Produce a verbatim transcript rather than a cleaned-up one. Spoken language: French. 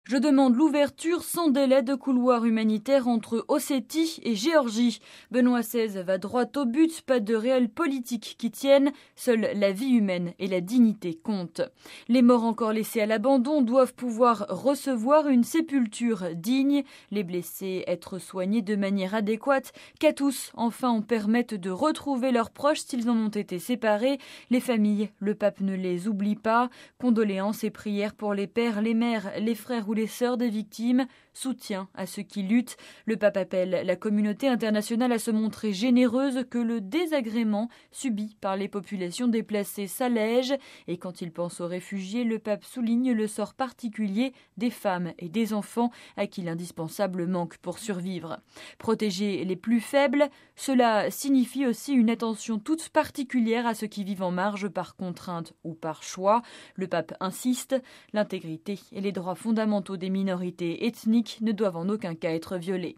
Je demande l'ouverture sans délai de couloirs humanitaires entre Ossétie et Géorgie. Benoît seize va droit au but, pas de réelle politique qui tienne, seule la vie humaine et la dignité comptent. Les morts encore laissés à l'abandon doivent pouvoir recevoir une sépulture digne, les blessés être soignés de manière adéquate, qu'à tous, enfin, on permette de retrouver leurs proches s'ils en ont été séparés. Les familles, le pape ne les oublie pas. Condoléances et prières pour les pères, les mères, les frères ou les sœurs des victimes, soutien à ceux qui luttent. Le pape appelle la communauté internationale à se montrer généreuse, que le désagrément subi par les populations déplacées s'allège. Et quand il pense aux réfugiés, le pape souligne le sort particulier des femmes et des enfants à qui l'indispensable manque pour survivre. Protéger les plus faibles, cela signifie aussi une attention toute particulière à ceux qui vivent en marge par contrainte ou par choix. Le pape insiste, l'intégrité et les droits fondamentaux des minorités ethniques ne doivent en aucun cas être violés.